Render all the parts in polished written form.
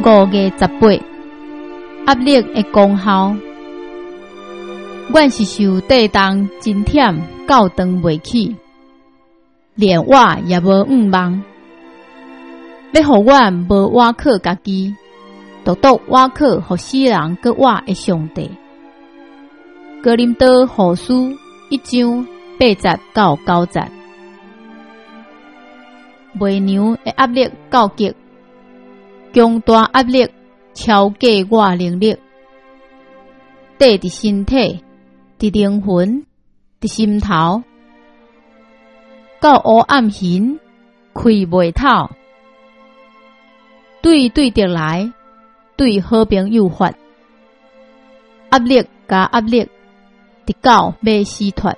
5月18，压力的功效。阮是受地动真忝，到长袂起，连我也无望。要互阮无倚靠家己，独倚靠互死人搁倚的上帝。哥林多后书1章8節到9節。袂娘的压力告急，强大压力超过我能力，缀伫身体、伫灵魂、伫心头，到黑暗形开袂透，对敌来，对好朋友发，压力加压力，直到要死脱。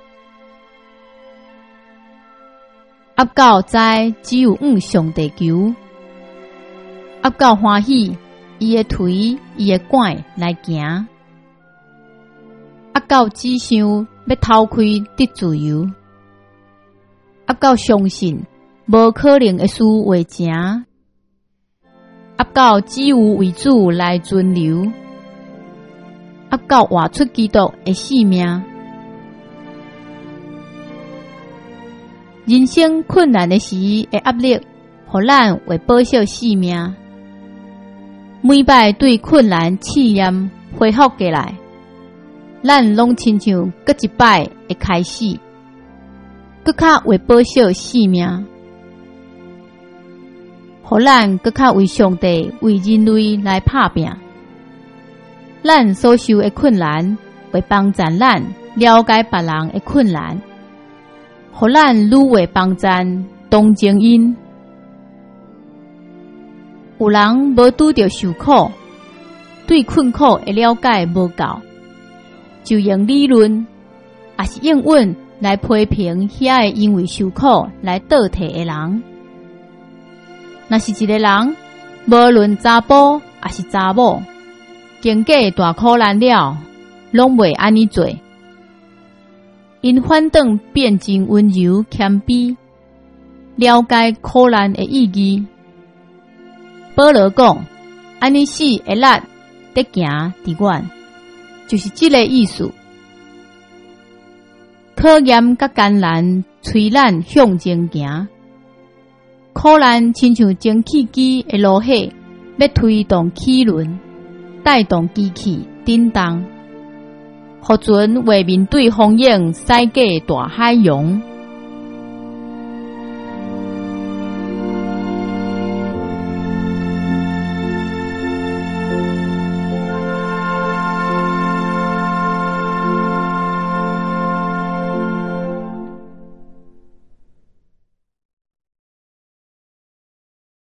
压到知只有向上帝求，压到欢喜伊的腿伊的拐来行，压到只想要偷开得自由，压到相信无可能的事话成，压到只有为主来存留，压到活出基督的性命。人生困难的时的压力，互咱为保守性命。每摆对困难试验恢复过来，咱拢亲像搁一摆的开始，搁较为保守性命，互咱搁较为上帝、为人类来拍拼。咱所受的困难，会帮助咱了解别人的困难。互咱愈为帮赞同情因。有人无拄着受苦，对困苦的了解无够，就用理论也是应允来批评遐个因为受苦来倒退的人。若是一个人，无论查甫也是查某，经过大苦难了，拢袂安尼做。因反倒变真温柔谦卑，了解苦难的意义。保罗讲，安尼死会力得行伫阮，就是这个意思。考验甲艰难催咱向前行，苦难亲像蒸汽机的炉火，要推动齿轮，带动机器振动。互船为面对风涌驶过大海洋。